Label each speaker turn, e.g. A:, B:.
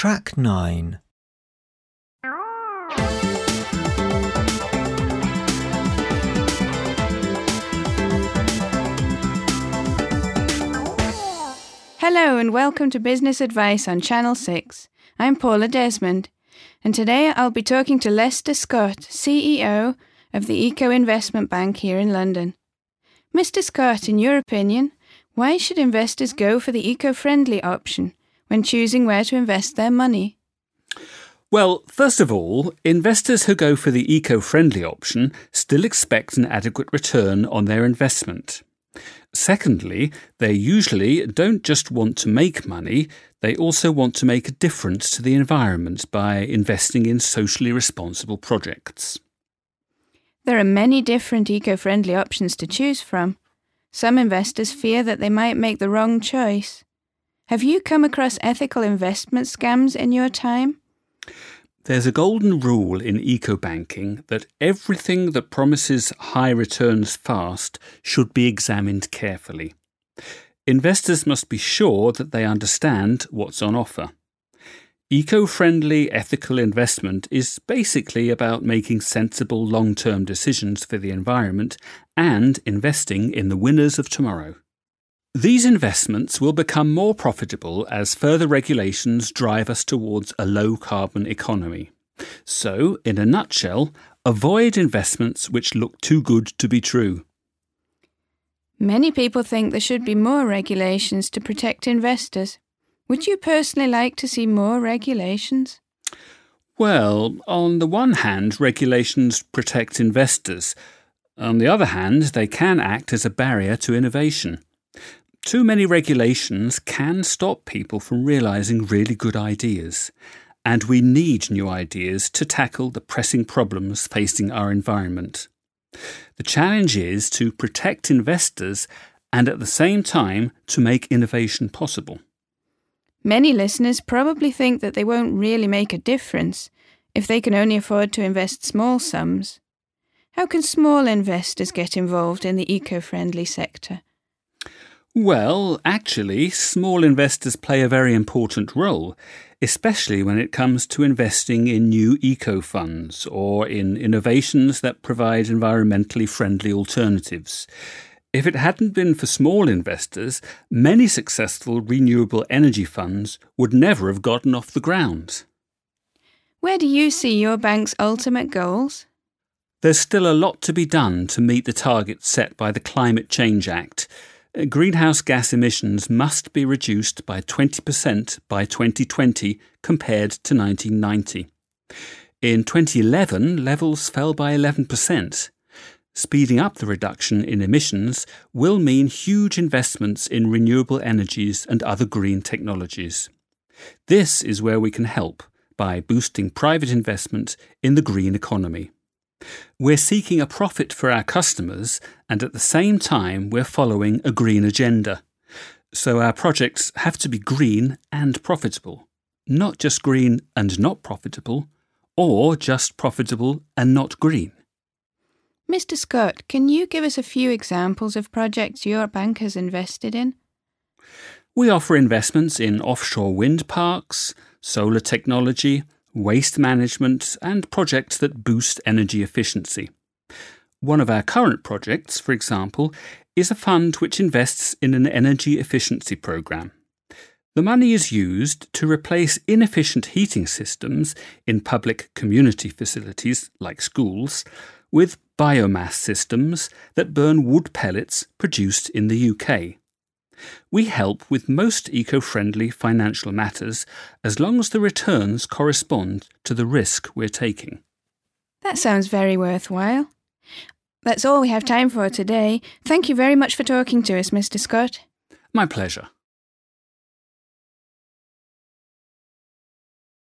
A: Track 9.
B: Hello and welcome to Business Advice on Channel 6. I'm Paula Desmond, and today I'll be talking to Lester Scott, CEO of the Eco Investment Bank here in London. Mr. Scott, in your opinion, why should investors go for the eco-friendly option when choosing where to invest their money?
C: Well, first of all, investors who go for the eco-friendly option still expect an adequate return on their investment. Secondly, they usually don't just want to make money, they also want to make a difference to the environment by investing in socially responsible projects.
B: There are many different eco-friendly options to choose from. Some investors fear that they might make the wrong choice. Have you come across ethical investment scams in your time?
C: There's a golden rule in eco-banking that everything that promises high returns fast should be examined carefully. Investors must be sure that they understand what's on offer. Eco-friendly ethical investment is basically about making sensible long-term decisions for the environment and investing in the winners of tomorrow. These investments will become more profitable as further regulations drive us towards a low-carbon economy. So, in a nutshell, avoid investments which look too good to be true.
B: Many people think there should be more regulations to protect investors. Would you personally like to see more regulations?
C: Well, on the one hand, regulations protect investors. On the other hand, they can act as a barrier to innovation. Too many regulations can stop people from realising really good ideas, and we need new ideas to tackle the pressing problems facing our environment. The challenge is to protect investors and at the same time to make innovation possible.
B: Many listeners probably think that they won't really make a difference if they can only afford to invest small sums. How can small investors get involved in the eco-friendly sector?
C: Well, actually, small investors play a very important role, especially when it comes to investing in new eco-funds or in innovations that provide environmentally friendly alternatives. If it hadn't been for small investors, many successful renewable energy funds would never have gotten off the ground.
B: Where do you see your bank's ultimate goals?
C: There's still a lot to be done to meet the targets set by the Climate Change Act. Greenhouse gas emissions must be reduced by 20% by 2020 compared to 1990. In 2011, levels fell by 11%. Speeding up the reduction in emissions will mean huge investments in renewable energies and other green technologies. This is where we can help by boosting private investment in the green economy. We're seeking a profit for our customers and at the same time we're following a green agenda. So our projects have to be green and profitable, not just green and not profitable, or just profitable and not green.
B: Mr. Scott, can you give us a few examples of projects your bank has invested in?
C: We offer investments in offshore wind parks, solar technology, waste management and projects that boost energy efficiency. One of our current projects, for example, is a fund which invests in an energy efficiency programme. The money is used to replace inefficient heating systems in public community facilities like schools with biomass systems that burn wood pellets produced in the UK. We help with most eco-friendly financial matters as long as the returns correspond to the risk we're taking.
B: That sounds very worthwhile. That's all we have time for today. Thank you very much for talking to us, Mr. Scott.
C: My pleasure.